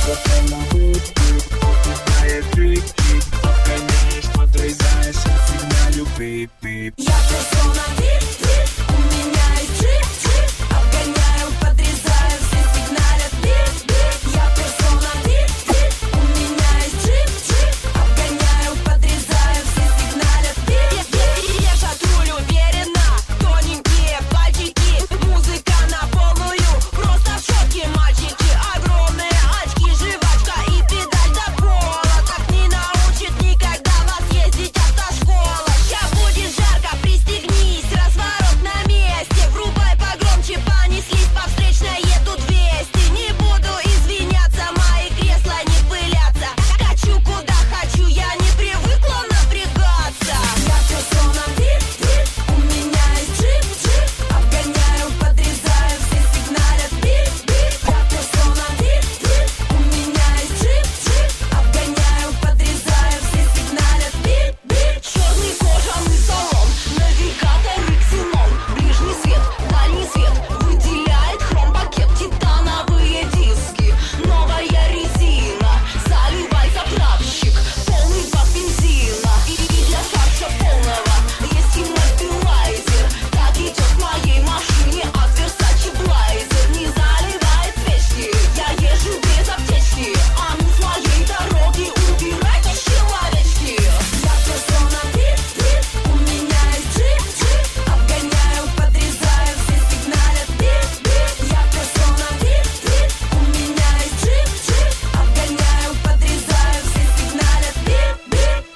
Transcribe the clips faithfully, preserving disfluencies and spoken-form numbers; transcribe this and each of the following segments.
персона бип-бип, попадает тик-тик, обгоняешь, подрезаешь, сигналю бип-бип. Я персона бип-бип, у меня есть джип-джип, обгоняю, подрезаю, все сигналят бип-бип. Я персона бип-бип, у меня есть джип-джип, обгоняю, подрезаю, все сигналят бип-бип. Ежат руль уверенно, тоненькие пальчики, музыка на полную, просто в шоке мальчики. Огромные очки, жвачка и педаль до пола, так не научит никогда вас ездить автошкола. Ща будет жарко, пристегнись, разворот на месте, врубай погромче, понеслись по встречной, едут двести. Не буду извиняться, мои кресла не пылятся, качу куда хочу, я не привыкла напрягаться. Я персона бип-бип, у меня есть джип-джип, обгоняю, подрезаю, все сигналят бип-бип. Я персона бип-бип, у меня есть джип-джип, обгоняю, подрезаю, все сигналят бип-бип. Черный кожаный салон, навигаторы ксенон, ближний свет, дальний свет, выделяет хром-пакет, титановые диски, новая резина, заливай заправщик, полный бак бензина, и для фарша полного есть и мастерлайзер. Так идет в моей машине от Versace блайзер, не заливает свечки, я езжу без аптечки, а ну с моей дороги убирайтесь, человечки. Я персона бип-бип, у меня есть джип-джип, обгоняю, подрезаю, все сигналят бип-бип. Я персона бип-бип, у меня есть джип-джип, обгоняю, подрезаю, все сигналят бип-бип.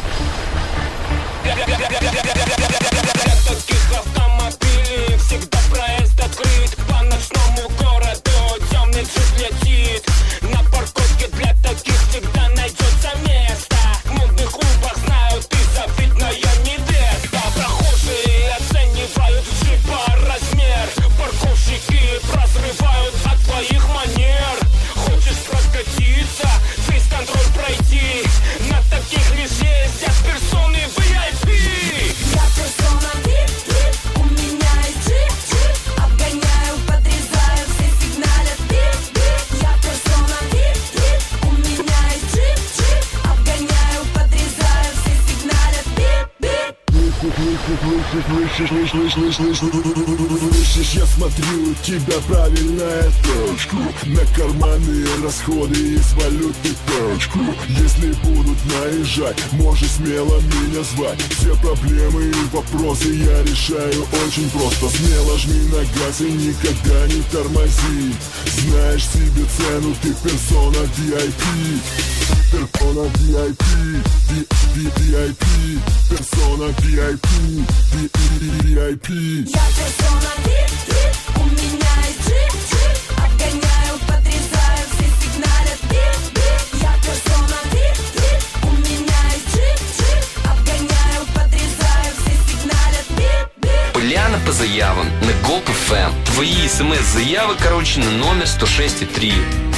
Для таких автомобилей всегда проезд открыт. По ночному городу темный джип летит. На парковке для таких всегда найдется место. В модных клубах знают, ты завидная невеста. Прохожие оценивают джипа размер. Парковщики прозревают от твоих манер. Хочешь прокатиться, фейс-контроль пройти. На таких лишь ездят персоны ви ай пи. Я персона бип-бип, у меня есть джип-джип, обгоняю, подрезаю, все сигналят бип-бип. Я персона бип-бип, у меня есть джип-джип, обгоняю, подрезаю, все сигналят бип-бип. Слышишь, я смотрю, у тебя правильная точка. На карманные расходы из валюты точку. Если будут наезжать, можешь смело меня звать. Все проблемы и вопросы я решаю очень просто. Смело жми на газ и никогда не тормози. Знаешь себе цену, ты персона ви ай пи. Персона ви ай пи, ви ай пи, персона ви ай пи, ви ай пи. Я персона бип-бип, у меня есть джип-джип, обгоняю, подрезаю, все сигналят бип-бип. Я персона бип-бип, у меня есть джип-джип, обгоняю, подрезаю, все сигналят бип-бип. Поляна по заявам на Гоп эф эм. Твои смс-заявы, короче, на номер сто шесть и три.